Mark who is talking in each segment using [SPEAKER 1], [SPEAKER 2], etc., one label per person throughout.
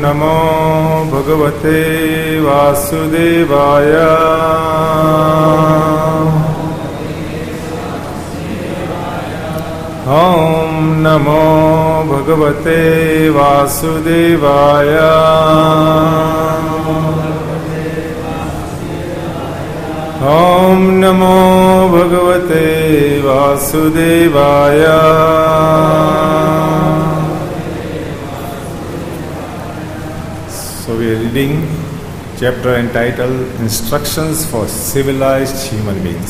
[SPEAKER 1] नमो भगवते वासुदेवाय। ॐ नमो भगवते वासुदेवाय। ॐ नमो भगवते वासुदेवाय। So we are reading chapter entitled Instructions for Civilized Human Beings.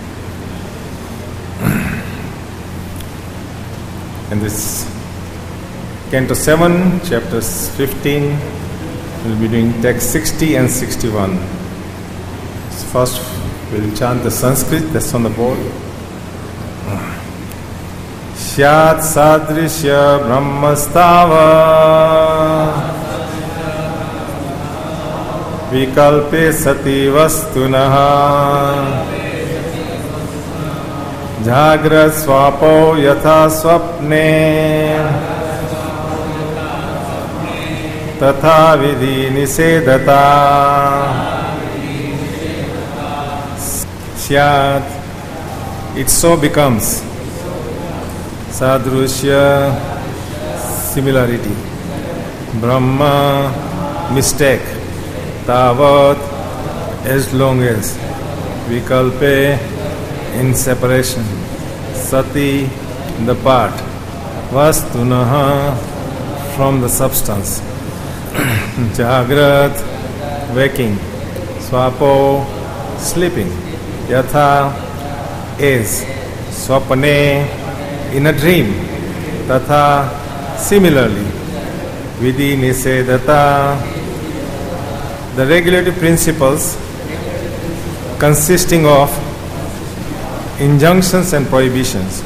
[SPEAKER 1] And this Canto 7, chapters 15, we'll be doing text 60 and 61. So first we'll chant the Sanskrit that's on the board. Syat sadrishya brahmastava vikalpe sati vastunaha jagrat swapo yatha swapne tatha vidhi nisedata syat, it so becomes. Sadrushya, similarity. Brahma, mistake. Tavat, as long as. Vikalpe, in separation. Sati, the part. Vastunaha, from the substance. Jagrat, waking. Swapo, sleeping. Yatha, is. Swapane, in a dream. Tatha, similarly. Vidhi nisedata, the regulative principles consisting of injunctions and prohibitions.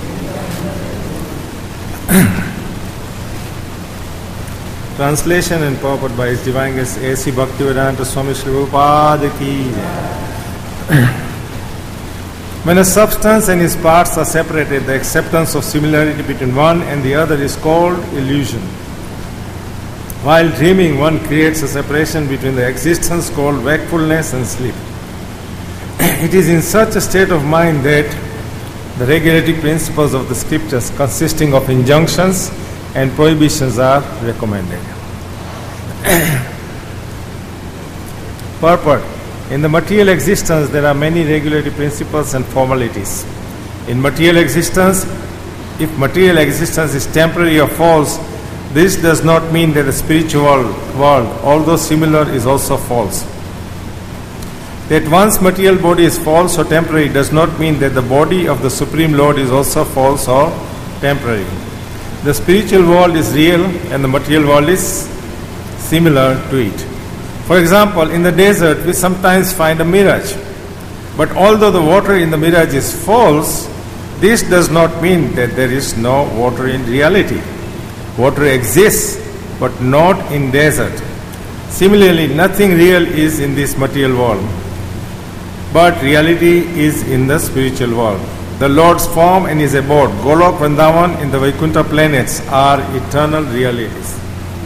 [SPEAKER 1] Translation and purport by His Divine Grace A.C. Bhaktivedanta Swami Sri Prabhupada ki. When a substance and its parts are separated, the acceptance of similarity between one and the other is called illusion. While dreaming, one creates a separation between the existence called wakefulness and sleep. It is in such a state of mind that the regulative principles of the scriptures consisting of injunctions and prohibitions are recommended. Purport. In the material existence, there are many regulative principles and formalities. In material existence, if material existence is temporary or false, this does not mean that the spiritual world, although similar, is also false. That one's material body is false or temporary does not mean that the body of the Supreme Lord is also false or temporary. The spiritual world is real and the material world is similar to it. For example, in the desert we sometimes find a mirage. But although the water in the mirage is false, this does not mean that there is no water in reality. Water exists, but not in desert. Similarly, nothing real is in this material world, but reality is in the spiritual world. The Lord's form and His abode, Golok, Vrindavan, in the Vaikuntha planets are eternal realities.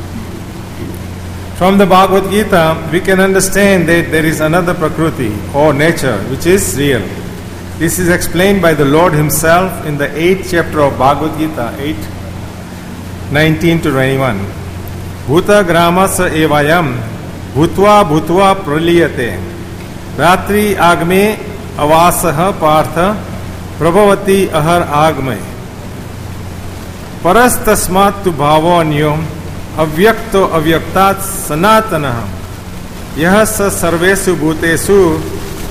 [SPEAKER 1] From the Bhagavad Gita, we can understand that there is another Prakriti or nature which is real. This is explained by the Lord Himself in the 8th chapter of Bhagavad Gita, 8:19 to 21. Bhuta gramasa evayam bhutva bhutva praliyate ratri agme avasaha partha prabhavati ahar agme parastasmat tu bhavo anyom avyakto avyaktat sanatanah yah sa sarvesu bhutesu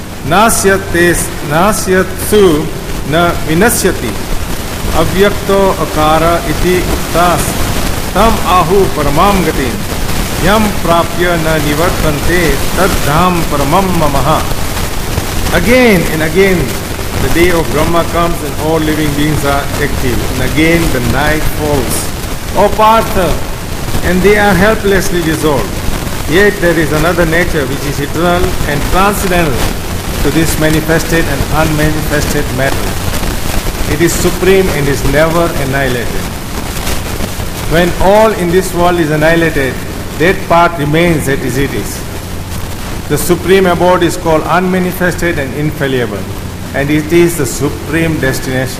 [SPEAKER 1] nasyatsu na vinasyati avyakto akara iti uktas tam ahu paramam gatin yam prapya na nivartante tad dham paramam mamaha. Again and again the day of Brahma comes and all living beings are active, and again the night falls, O Partha, and they are helplessly dissolved. Yet there is another nature which is eternal and transcendental to this manifested and unmanifested matter. It is supreme and is never annihilated. When all in this world is annihilated, that part remains as it is. The supreme abode is called unmanifested and infallible, and it is the supreme destination.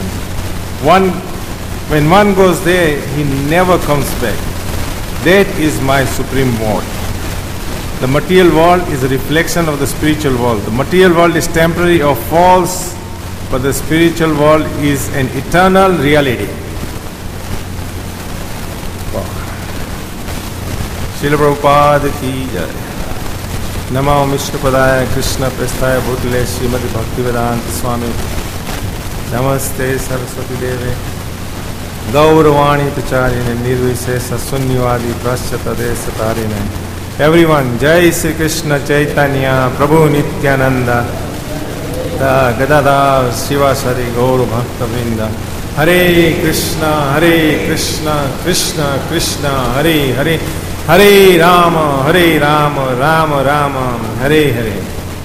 [SPEAKER 1] When one goes there, he never comes back. That is my supreme mode. The material world is a reflection of the spiritual world. The material world is temporary or false, but the spiritual world is an eternal reality. Srila Prabhupada ki jai. Namo Vishnupadaya Krishna Prasthaya Bhutale Srimati Bhaktivedanta Swami. Namaste Saraswati Deve Gauravani Pacharine Nirvisesa Sunyavadi Praschata Desatarine. Everyone, Jai Sri Krishna Chaitanya Prabhu Nityananda Gadadhar Sivasari Gaur Bhakta Vrinda. Hare Krishna, Krishna Krishna, Hare Hare, Hare Rama, Rama Rama, Hare Hare.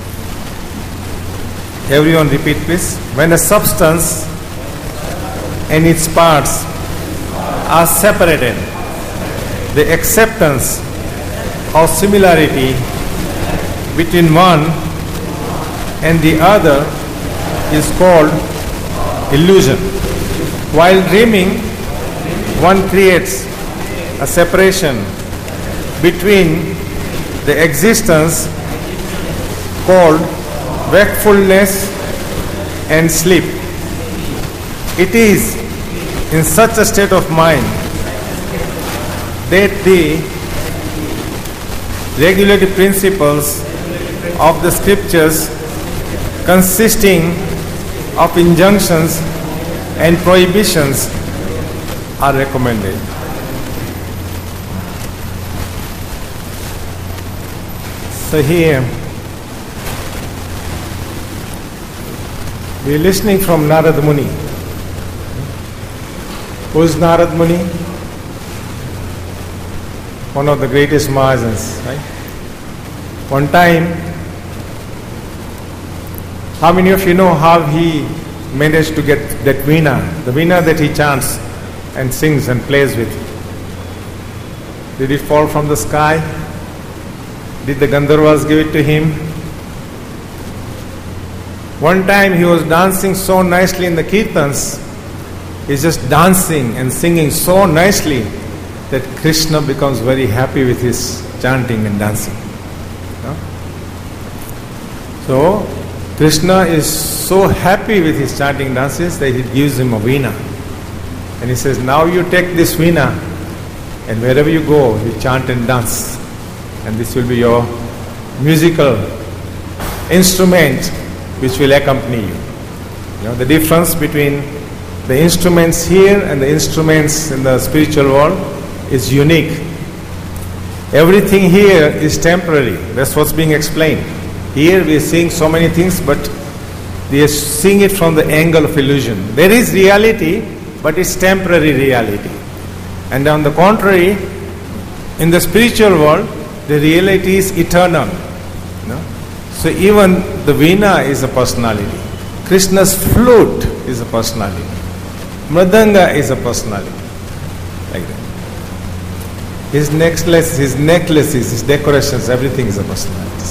[SPEAKER 1] Everyone repeat please. When a substance and its parts are separated, the acceptance or similarity between one and the other is called illusion. While dreaming, one creates a separation between the existence called wakefulness and sleep. It is in such a state of mind that the regulative principles of the scriptures, consisting of injunctions and prohibitions, are recommended. So here we are listening from Narad Muni. Who is Narad Muni? One of the greatest Mahajans, right? One time, how many of you know how he managed to get that veena, the veena that he chants and sings and plays with? Did it fall from the sky? Did the Gandharvas give it to him? One time he was dancing so nicely in the kirtans, he's just dancing and singing so nicely that Krishna becomes very happy with his chanting and dancing. No? So, Krishna is so happy with his chanting dances that he gives him a veena. And he says, now you take this veena and wherever you go, you chant and dance. And this will be your musical instrument which will accompany you. You know, the difference between the instruments here and the instruments in the spiritual world is unique. Everything here is temporary. That's what's being explained. Here we are seeing so many things, but we are seeing it from the angle of illusion. There is reality, but it's temporary reality. And on the contrary, in the spiritual world, the reality is eternal. You know? So even the veena is a personality. Krishna's flute is a personality. Mridanga is a personality. Like that. His necklaces, his decorations, everything is a personality.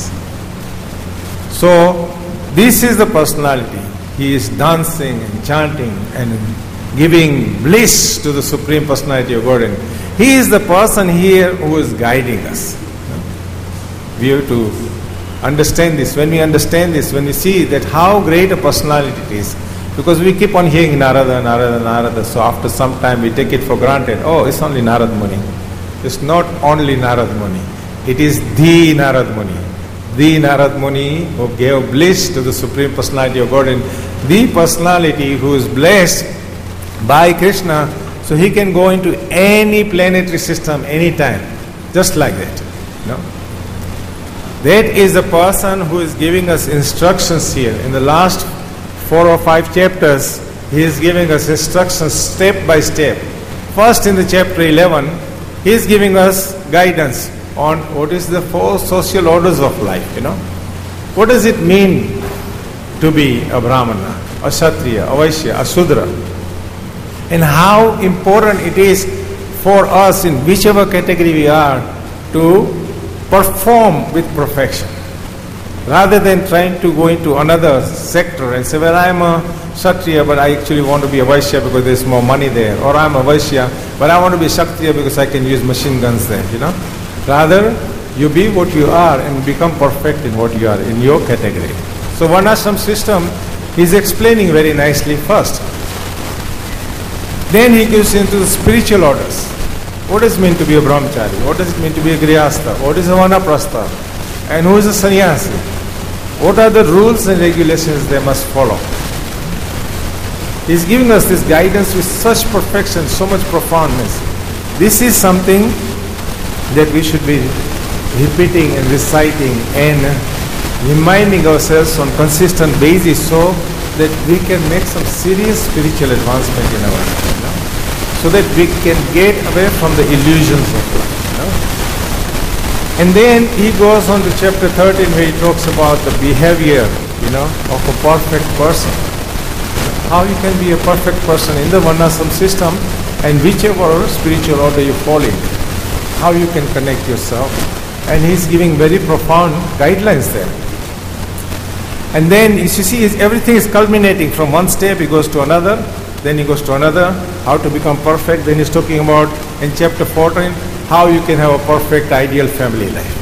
[SPEAKER 1] So, this is the personality. He is dancing and chanting and giving bliss to the Supreme Personality of Godhead. He is the person here who is guiding us. We have to understand this. When we understand this, when we see that how great a personality it is, because we keep on hearing Narada, so after some time we take it for granted. Oh, it's only Narad Muni. It's not only Narad Muni. It is the Narad Muni. The Narad Muni who gave bliss to the Supreme Personality of God, and the personality who is blessed by Krishna, so he can go into any planetary system anytime, just like that. No? That is the person who is giving us instructions here. In the last 4 or 5 chapters, he is giving us instructions step by step. First in the chapter 11, he is giving us guidance on what is the 4 social orders of life, you know. What does it mean to be a Brahmana, a Kshatriya, a Vaishya, a Shudra? And how important it is for us, in whichever category we are, to perform with perfection, rather than trying to go into another sector and say, well, I'm a Kshatriya, but I actually want to be a Vaishya because there's more money there, or I'm a Vaishya, but I want to be Kshatriya because I can use machine guns there, Rather, you be what you are and become perfect in what you are, in your category. So Varnashram system is explaining very nicely first. Then he gives into the spiritual orders. What does it mean to be a brahmachari? What does it mean to be a grihastha? What is a vanaprastha? And who is a sannyasi? What are the rules and regulations they must follow? He is giving us this guidance with such perfection, so much profoundness. This is something that we should be repeating and reciting and reminding ourselves on consistent basis so that we can make some serious spiritual advancement in our life. So that we can get away from the illusions of life. And then he goes on to chapter 13 where he talks about the behavior, of a perfect person. How you can be a perfect person in the Varnashram system, and whichever spiritual order you fall in, how you can connect yourself. And he's giving very profound guidelines there. And then you see everything is culminating from one step, he goes to another, then he goes to another, how to become perfect. Then he's talking about in chapter 14 how you can have a perfect ideal family life,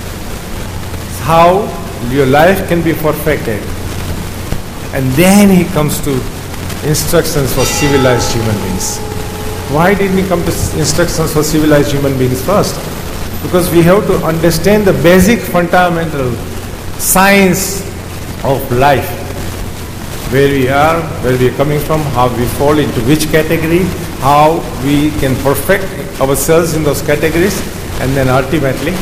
[SPEAKER 1] how your life can be perfected. And then he comes to instructions for civilized human beings. Why didn't he come to instructions for civilized human beings first? Because we have to understand the basic fundamental science of life, where we are, where we are coming from, how we fall into which category, how we can perfect ourselves in those categories, and then ultimately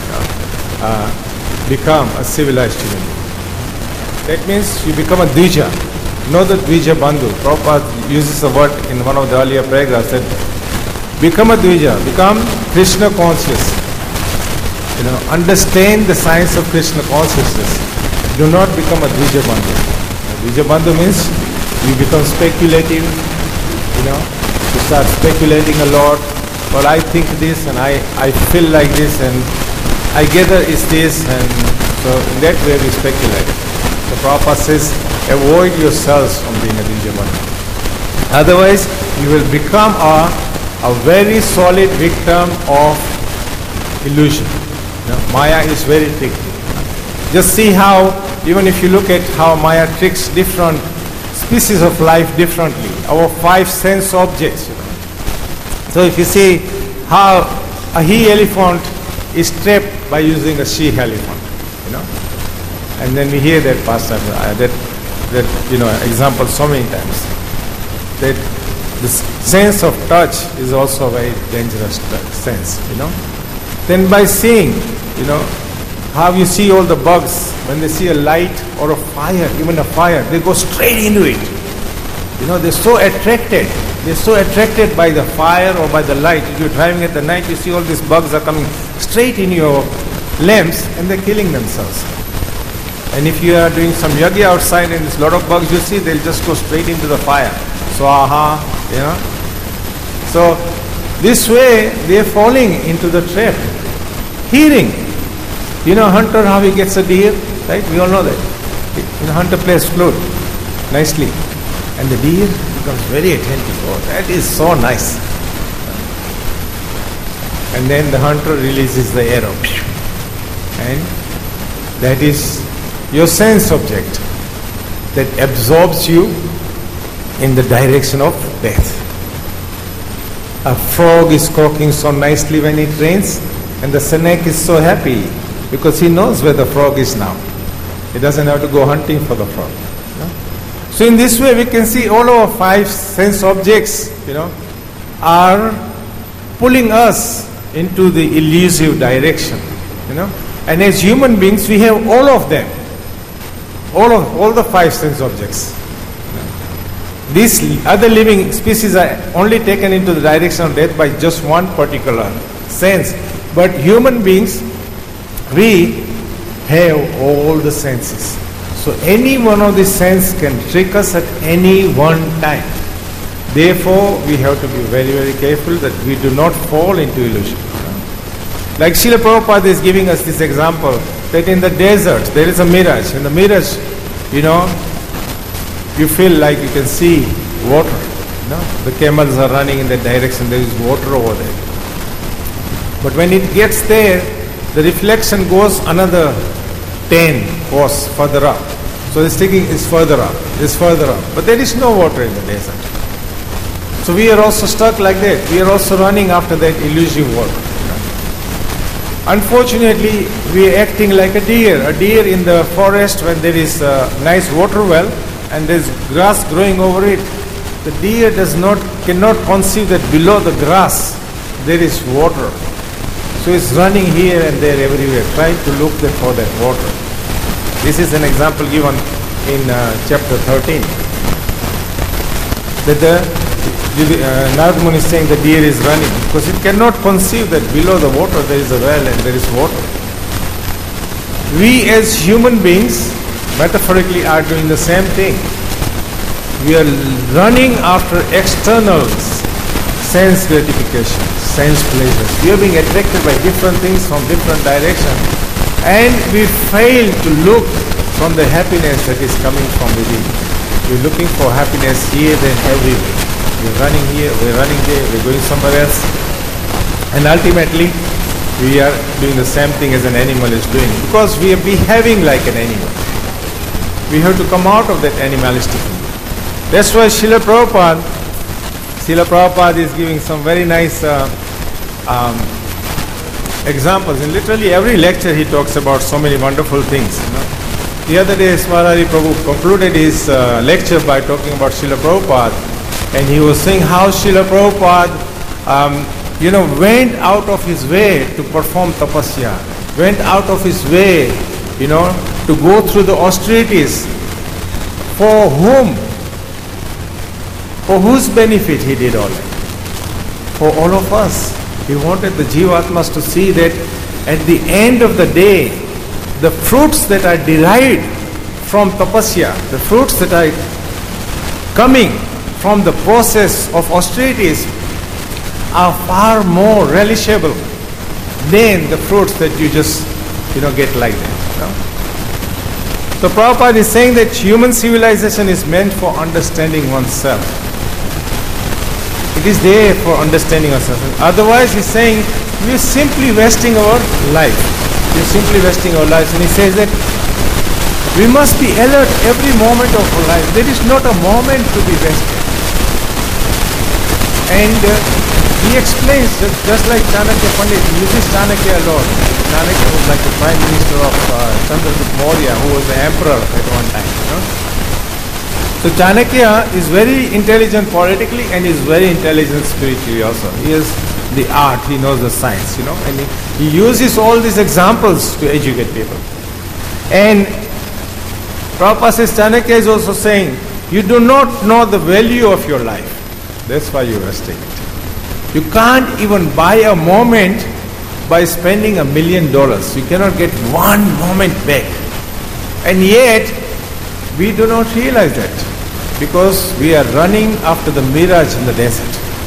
[SPEAKER 1] become a civilized human being. That means you become a Dvija. Know the Dvija Bandhu. Prabhupada uses a word in one of the earlier paragraphs that become a Dvija, become Krishna conscious. Understand the science of Krishna consciousness. Do not become a Dvija Bandhu. Dvija Bandhu means you become speculative, you start speculating a lot. Well, I think this and I feel like this and I gather it's this, and so in that way we speculate. So Prabhupada says, avoid yourselves from being a Dvija Bandhu. Otherwise, you will become a very solid victim of illusion. Maya is very tricky. Just see how, even if you look at how Maya tricks different species of life differently, our 5 sense objects. So if you see how a he-elephant is trapped by using a she-elephant, and then we hear that pastime, that example so many times. That the sense of touch is also a very dangerous sense, Then by seeing, how you see all the bugs, when they see a light or a fire, even a fire, they go straight into it. They're so attracted. They're so attracted by the fire or by the light. If you're driving at the night, you see all these bugs are coming straight in your lamps and they're killing themselves. And if you are doing some yajna outside and there's a lot of bugs you see, they'll just go straight into the fire. Swaha, So this way they're falling into the trap. Hearing. A hunter, how he gets a deer, right? We all know that. The hunter plays flute nicely. And the deer becomes very attentive. Oh, that is so nice. And then the hunter releases the arrow. And that is your sense object that absorbs you in the direction of death. A frog is croaking so nicely when it rains, and the snake is so happy because he knows where the frog is now. He doesn't have to go hunting for the frog. So in this way we can see all our 5 sense objects, are pulling us into the elusive direction, And as human beings we have all of them. All the 5 sense objects. These other living species are only taken into the direction of death by just one particular sense. But human beings, we have all the senses. So any one of these senses can trick us at any one time. Therefore, we have to be very, very careful that we do not fall into illusion. Like Srila Prabhupada is giving us this example that in the desert there is a mirage. In the mirage, you feel like you can see water. The camels are running in that direction, there is water over there. But when it gets there, the reflection goes another 10 course further up. So the sticking is further up, But there is no water in the desert. So we are also stuck like that. We are also running after that elusive water. Unfortunately, we are acting like a deer. A deer in the forest when there is a nice water well and there is grass growing over it. The deer cannot conceive that below the grass there is water. So it's running here and there everywhere, trying to look for that water. This is an example given in chapter 13. That Narad Muni is saying the deer is running because it cannot conceive that below the water there is a well and there is water. We as human beings, metaphorically, are doing the same thing. We are running after external sense gratification, sense pleasures. We are being attracted by different things from different directions, and we fail to look from the happiness that is coming from within. We're looking for happiness here, then everywhere. We're running here, we're running there, we're going somewhere else, and ultimately we are doing the same thing as an animal is doing because we are behaving like an animal. We have to come out of that animalistic thing. That's why Srila Prabhupada is giving some very nice examples. In literally every lecture he talks about so many wonderful things. The other day Swarari Prabhu concluded his lecture by talking about Srila Prabhupada, and he was saying how Srila Prabhupada went out of his way to perform tapasya, went out of his way to go through the austerities. For whom? For whose benefit he did all that? For all of us. He wanted the Jivatmas to see that at the end of the day, the fruits that are derived from tapasya, the fruits that are coming from the process of austerities are far more relishable than the fruits that you just get like that. So Prabhupada is saying that human civilization is meant for understanding oneself. It is there for understanding ourselves. Otherwise, he's saying we are simply wasting our life. We are simply wasting our lives. And he says that we must be alert every moment of our life. There is not a moment to be wasted. And he explains that just like Chanakya Pandit, he uses Chanakya a lot. Chanakya was like the Prime Minister of Chandragupta Maurya, who was the emperor at one time. So Chanakya is very intelligent politically and is very intelligent spiritually also. He has the art, he knows the science, and he uses all these examples to educate people. And Prabhupada says Chanakya is also saying, you do not know the value of your life. That's why you are wasting it. You can't even buy a moment by spending $1 million. You cannot get one moment back. And yet, we do not realize that because we are running after the mirage in the desert.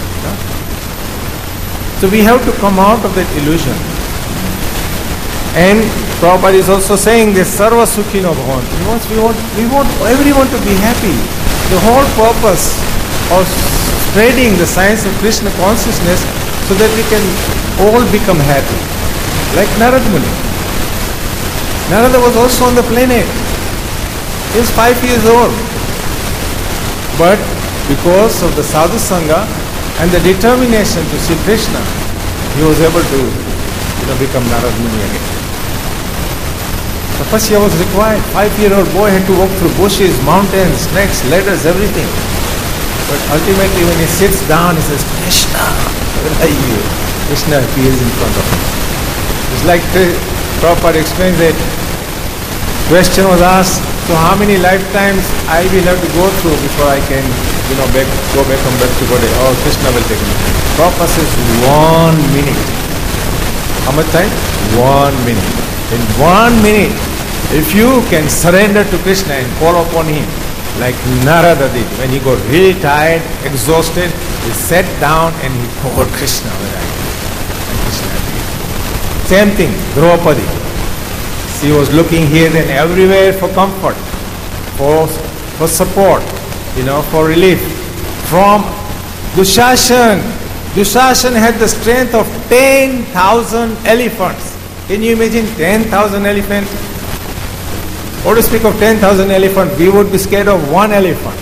[SPEAKER 1] So we have to come out of that illusion. And Prabhupada is also saying this Sarva Sukhino Bhavantu. We want everyone to be happy. The whole purpose of spreading the science of Krishna consciousness so that we can all become happy. Like Narad Muni. Narada was also on the planet. He was 5 years old. But because of the Sadhu Sangha and the determination to see Krishna, he was able to become Narad Muni again. Tapasya was required. 5-year-old boy had to walk through bushes, mountains, snakes, ladders, everything. But ultimately when he sits down, he says, Krishna, where are you? Krishna appears in front of him. It's like Prabhupada explains that question was asked, so how many lifetimes I will have to go through before I can, go back from birth to body? Oh, Krishna will take me. Prabhupada says 1 minute. How much time? 1 minute. In 1 minute, if you can surrender to Krishna and call upon him, like Narada did, when he got really tired, exhausted, he sat down and he called Krishna. And Krishna appeared. Same thing, Draupadi. She was looking here and everywhere for comfort, for support, for relief from Dushashan. Dushashan had the strength of 10,000 elephants. Can you imagine 10,000 elephants? Or to speak of 10,000 elephants, we would be scared of one elephant.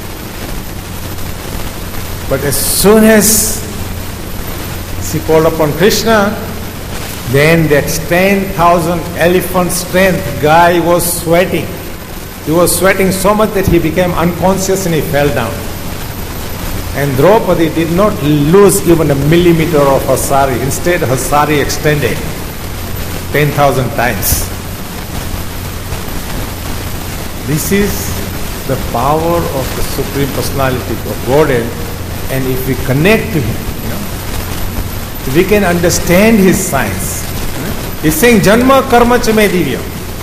[SPEAKER 1] But as soon as she called upon Krishna, then that 10,000 elephant strength guy was sweating. He was sweating so much that he became unconscious and he fell down. And Draupadi did not lose even a millimeter of her sari. Instead, her sari extended 10,000 times. This is the power of the Supreme Personality of Godhead. And if we connect to Him, we can understand His science. He's saying, Janma karma cha me divya.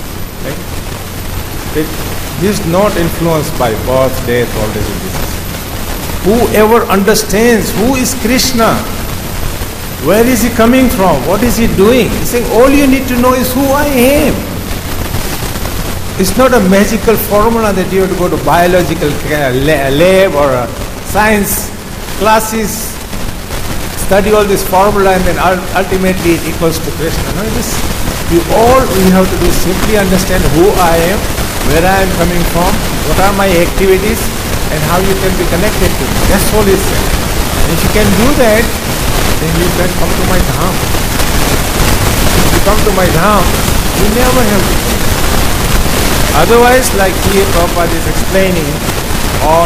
[SPEAKER 1] He is not influenced by birth, death, old age, and disease. Whoever understands who is Krishna, where is He coming from, what is He doing? He's saying, all you need to know is who I am. It's not a magical formula that you have to go to biological lab or science classes, study all this formula and then ultimately it equals to Krishna. No, all we have to do is simply understand who I am, where I am coming from, what are my activities, and how you can be connected to me. That's all it's saying. And if you can do that, then you can come to my dham. If you come to my dham, you never have to change. Otherwise, like here Prabhupada is explaining on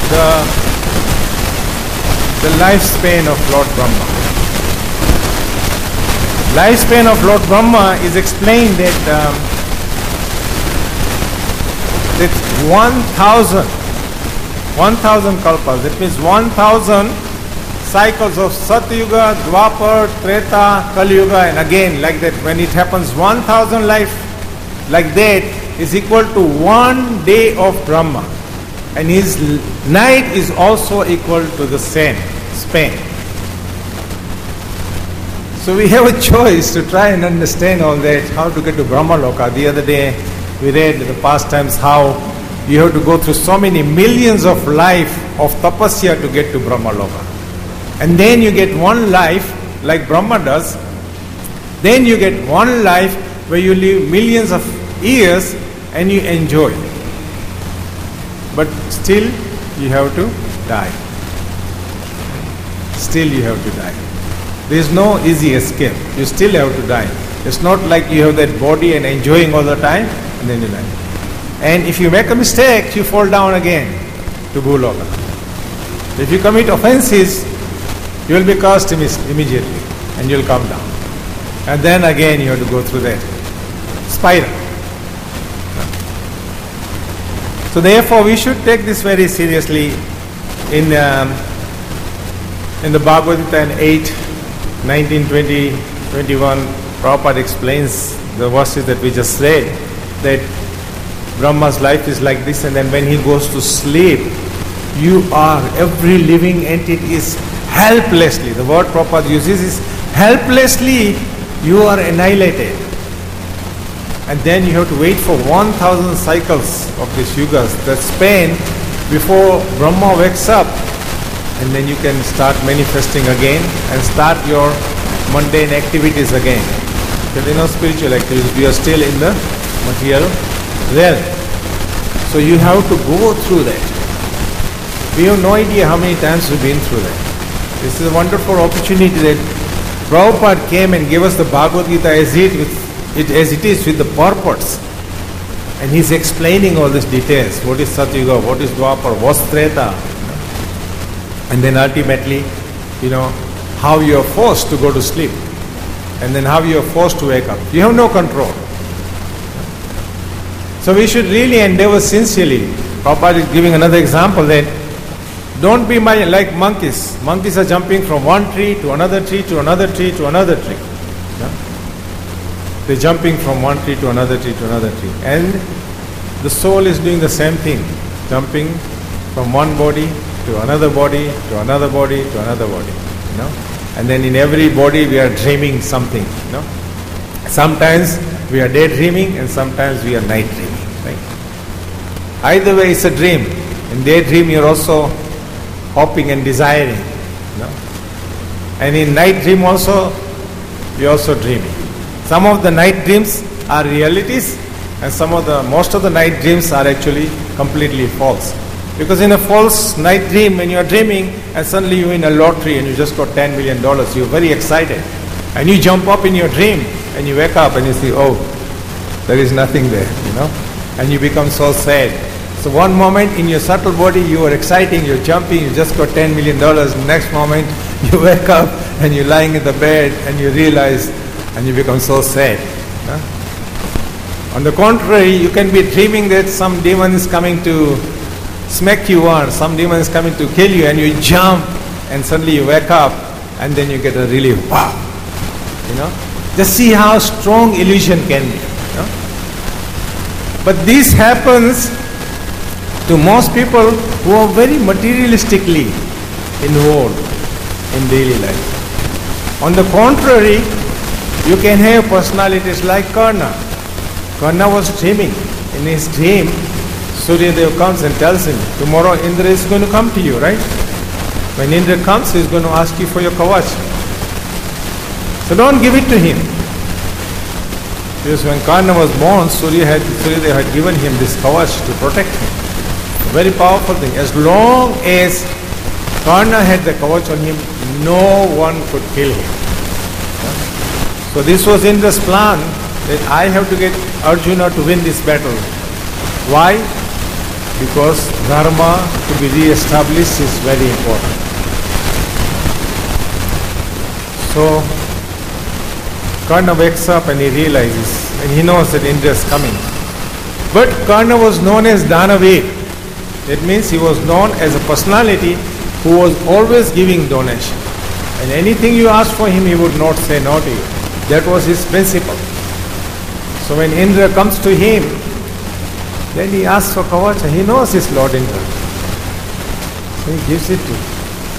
[SPEAKER 1] the lifespan of Lord Brahma. Lifespan of Lord Brahma is explained that 1,000 kalpas, that means 1,000 cycles of Satyuga, Dwapar, Treta, Kali Yuga, and again like that, when it happens 1,000 life like that is equal to 1 day of Brahma. And his night is also equal to the same span. So we have a choice to try and understand all that, how to get to Brahma Loka. The other day we read the past times how you have to go through so many millions of life of tapasya to get to Brahma Loka. And then you get one life like Brahma does. Then you get one life where you live millions of years and you enjoy. But still you have to die. Still you have to die. There is no easy escape. You still have to die. It's not like you have that body and enjoying all the time and then you die. And if you make a mistake, you fall down again to Bhuloka. If you commit offenses, you will be cursed immediately and you will come down. And then again you have to go through that spiral. So therefore we should take this very seriously. In the Bhagavad Gita in 8, 19, 20, 21, Prabhupada explains the verses that we just read, that Brahma's life is like this, and then when he goes to sleep, every living entity is helplessly, the word Prabhupada uses is helplessly you are annihilated. And then you have to wait for 1,000 cycles of these yugas, that span before Brahma wakes up, and then you can start manifesting again and start your mundane activities again. But there are no spiritual activities, we are still in the material realm. So you have to go through that. We have no idea how many times we've been through that. This is a wonderful opportunity that Prabhupada came and gave us the Bhagavad Gita as it is with the purpose. And he's explaining all these details. What is Satyuga, what is Dwapar, what's Treta. And then ultimately, how you are forced to go to sleep. And then how you are forced to wake up. You have no control. So we should really endeavor sincerely. Prabhupada is giving another example that don't be like monkeys. Monkeys are jumping from one tree to another tree to another tree to another tree. Yeah? They're jumping from one tree to another tree to another tree. And the soul is doing the same thing. Jumping from one body to another body to another body to another body. And then in every body we are dreaming something. Sometimes we are daydreaming and sometimes we are night dreaming. Right? Either way, it's a dream. In daydream, you're also hoping and desiring. And in night dream also, you're also dreaming. Some of the night dreams are realities, and most of the night dreams are actually completely false. Because in a false night dream, when you are dreaming and suddenly you win a lottery and you just got $10 million, you're very excited. And you jump up in your dream and you wake up and you see, oh, there is nothing there, and you become so sad. So one moment in your subtle body you are exciting, you're jumping, you just got $10 million. The next moment you wake up and you're lying in the bed and you realize and you become so sad. On the contrary, you can be dreaming that some demon is coming to smack you on, some demon is coming to kill you, and you jump and suddenly you wake up and then you get a relief. Wow! Just see how strong illusion can be. But this happens to most people who are very materialistically involved in daily life. On the contrary, you can have personalities like Karna. Karna was dreaming. In his dream, Suryadev comes and tells him, tomorrow Indra is going to come to you, right? When Indra comes, he is going to ask you for your kavach. So don't give it to him. Because when Karna was born, Suryadev had given him this kavach to protect him. A very powerful thing. As long as Karna had the kavach on him, no one could kill him. So this was Indra's plan, that I have to get Arjuna to win this battle. Why? Because dharma to be re-established is very important. So Karna wakes up and he realizes, and he knows that Indra is coming. But Karna was known as Danavir. That means he was known as a personality who was always giving donation. And anything you ask for him, he would not say no to you. That was his principle. So when Indra comes to him, then he asks for kavacha. He knows his Lord Indra. So he gives it to him.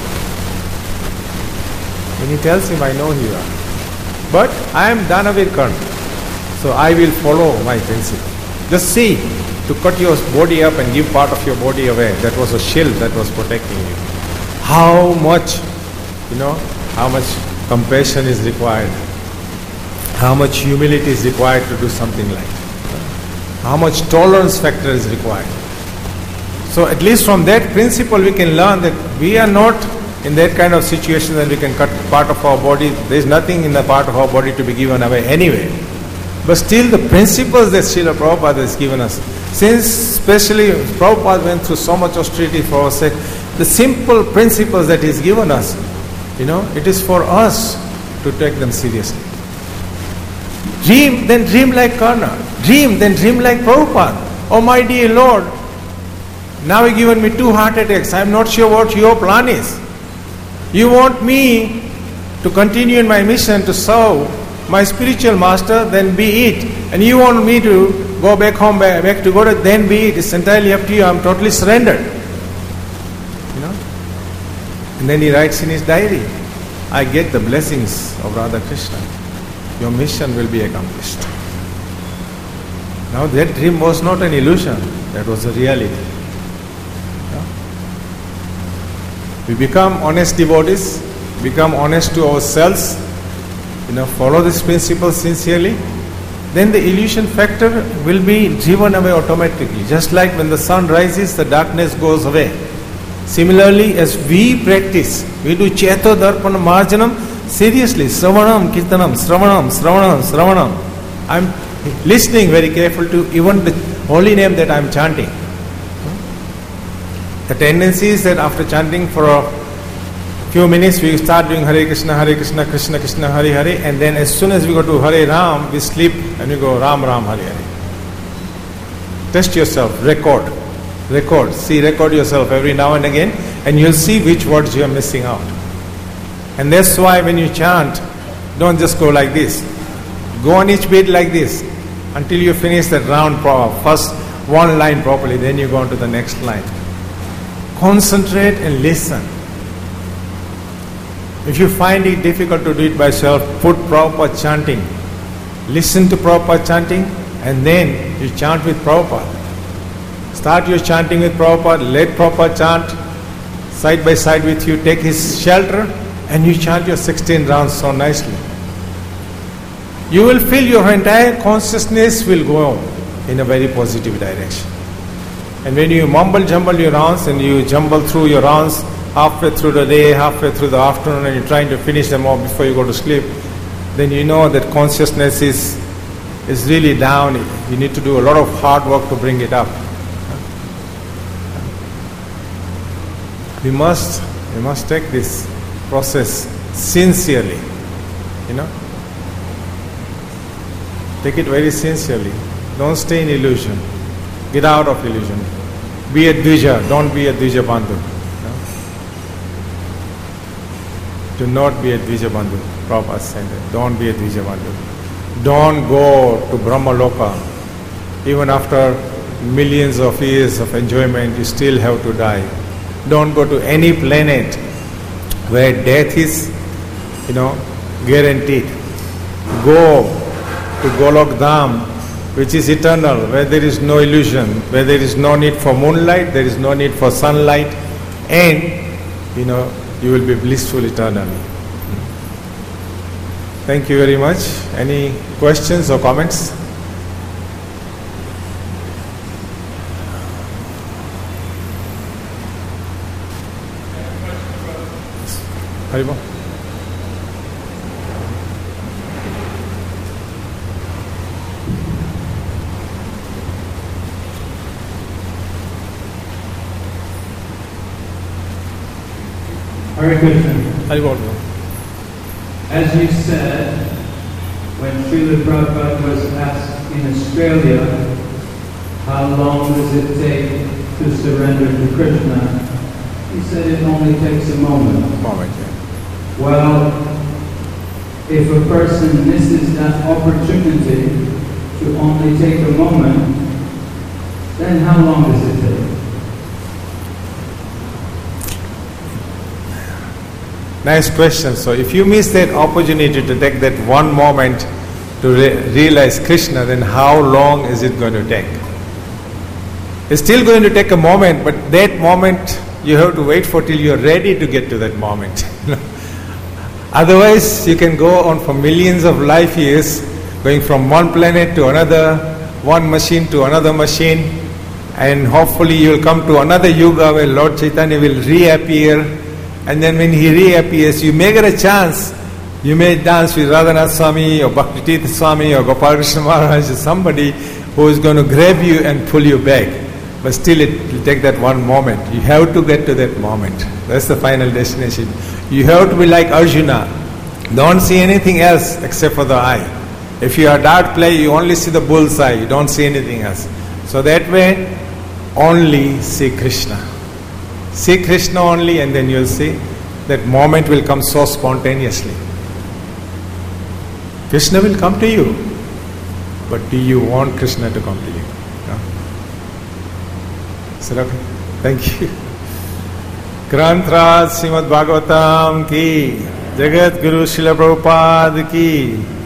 [SPEAKER 1] And he tells him, I know who you are. But I am Danavir Karna. So I will follow my principle. Just see, to cut your body up and give part of your body away. That was a shield that was protecting you. How much, how much compassion is required. How much humility is required to do something like that. How much tolerance factor is required. So at least from that principle we can learn that we are not in that kind of situation that we can cut part of our body. There is nothing in the part of our body to be given away anyway. But still the principles that Srila Prabhupada has given us, since especially Prabhupada went through so much austerity for our sake, the simple principles that he's given us, it is for us to take them seriously. Dream, then dream like Karna. Dream, then dream like Prabhupada. Oh my dear Lord, now you've given me 2 heart attacks. I'm not sure what your plan is. You want me to continue in my mission to serve my spiritual master, then be it. And you want me to go back home, back to God, then be it. It's entirely up to you. I'm totally surrendered. And then he writes in his diary, I get the blessings of Radha Krishna. Your mission will be accomplished. Now that dream was not an illusion, that was a reality. We become honest devotees, become honest to ourselves, follow this principle sincerely, then the illusion factor will be driven away automatically. Just like when the sun rises, the darkness goes away. Similarly, as we practice, we do Cheto Darpana Marjanam seriously, Sravanam, Kirtanam, Sravanam. I'm listening very careful to even the holy name that I'm chanting. The tendency is that after chanting for a few minutes, we start doing Hare Krishna, Krishna Krishna, Hare Hare, and then as soon as we go to Hare Ram, we sleep and we go Ram Ram, Hare Hare. Test yourself, record, record yourself every now and again, and you'll see which words you are missing out. And that's why when you chant, don't just go like this. Go on each beat like this until you finish that round first one line properly, then you go on to the next line. Concentrate and listen. If you find it difficult to do it by yourself, put proper chanting listen to Prabhupada chanting, and then you chant with Prabhupada. Start your chanting with Prabhupada, let Prabhupada chant side by side with you, take his shelter, and you chant your 16 rounds so nicely. You will feel your entire consciousness will go in a very positive direction. And when you mumble jumble your rounds and you jumble through your rounds halfway through the day, halfway through the afternoon, and you're trying to finish them all before you go to sleep, then you know that consciousness is really down. You need to do a lot of hard work to bring it up. We must take this process sincerely. Take it very sincerely. Don't stay in illusion. Get out of illusion. Be a Dvija, don't be a Dvija Bandhu. Do not be a Dvija Bandhu. Prabhupada said that. Don't be a Dvija Bandhu. Don't go to Brahma Loka. Even after millions of years of enjoyment, you still have to die. Don't go to any planet where death is, guaranteed. Go to Golok Dham, which is eternal, where there is no illusion, where there is no need for moonlight, there is no need for sunlight, and you will be blissful eternally. Thank you very much. Any questions or comments? Haribo.
[SPEAKER 2] Hare Krishna.
[SPEAKER 1] Haribo.
[SPEAKER 2] As you said, when Srila Prabhupada was asked in Australia, how long does it take to surrender to Krishna? He said it only takes a moment. Well, if a person misses that opportunity to only take a moment, then how long does it take?
[SPEAKER 1] Nice question. So if you miss that opportunity to take that one moment to realize Krishna, then how long is it going to take? It's still going to take a moment, but that moment you have to wait for till you're ready to get to that moment. Otherwise, you can go on for millions of life years, going from one planet to another, one machine to another machine, and hopefully you will come to another yuga where Lord Chaitanya will reappear. And then when he reappears, you may get a chance. You may dance with Radhanath Swami or Bhaktivedanta Swami or Gopal Krishna Maharaj or somebody who is going to grab you and pull you back. But still it will take that one moment. You have to get to that moment. That's the final destination. You have to be like Arjuna. Don't see anything else except for the eye. If you are dart play, you only see the bullseye. You don't see anything else. So that way, only see Krishna. See Krishna only, and then you'll see that moment will come so spontaneously. Krishna will come to you. But do you want Krishna to come to you? No? Is that okay? Thank you. Granth Raj Srimad Bhagavatam ki, Jagat Guru Srila Prabhupada ki.